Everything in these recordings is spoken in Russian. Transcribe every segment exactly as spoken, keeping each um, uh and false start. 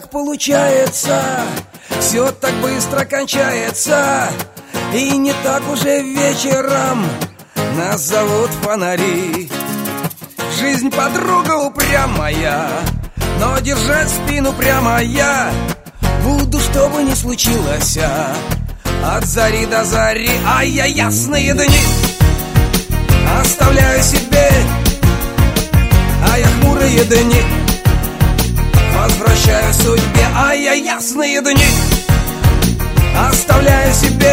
так получается, все так быстро кончается, и не так уже вечером нас зовут фонари. Жизнь подруга упрямая, но держать спину прямо я буду, что бы ни случилось, от зари до зари. А я ясные дни оставляю себе, а я хмурые дни возвращаю судьбе. А я ясные дни оставляю себе,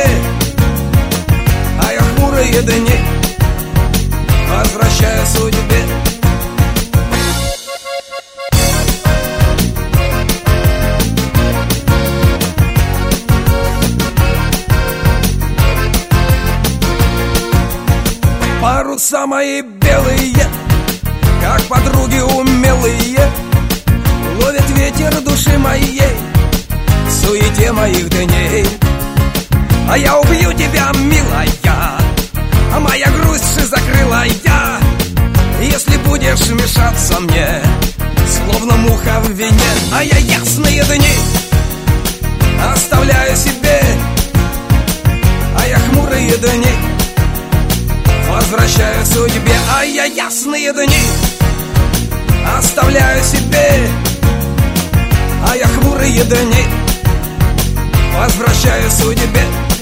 а я хмурые дни возвращаю судьбе. Паруса мои белые, как подруги умелые, ловят ветер души моей в суете моих дней. А я убью тебя, милая, а моя грусть закрыла я, если будешь мешаться мне, словно муха в вине. А я ясные дни оставляю себе, а я хмурые дни возвращаю судьбе. А я ясные дни оставляю себе, а я хмурые дни возвращаю судьбе.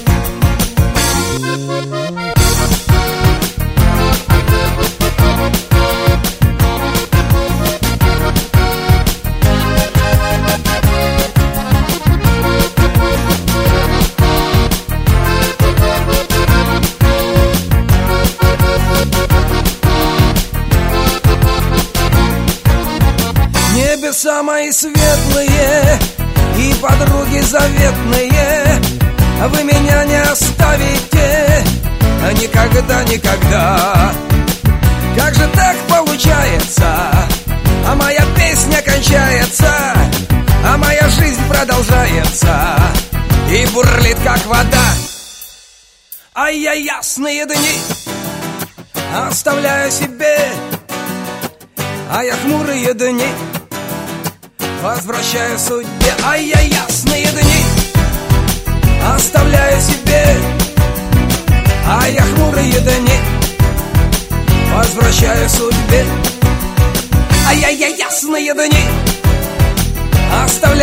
Небеса мои светлые и подруги заветные, вы меня не оставите никогда, никогда. Как же так получается? А моя песня кончается, а моя жизнь продолжается и бурлит, как вода. А я ясные дни оставляю себе, а я хмурые дни возвращаю судьбе. А я ясные дни оставляю себе, а я хмурые дни возвращаю судьбе. А я, я ясные дни оставляю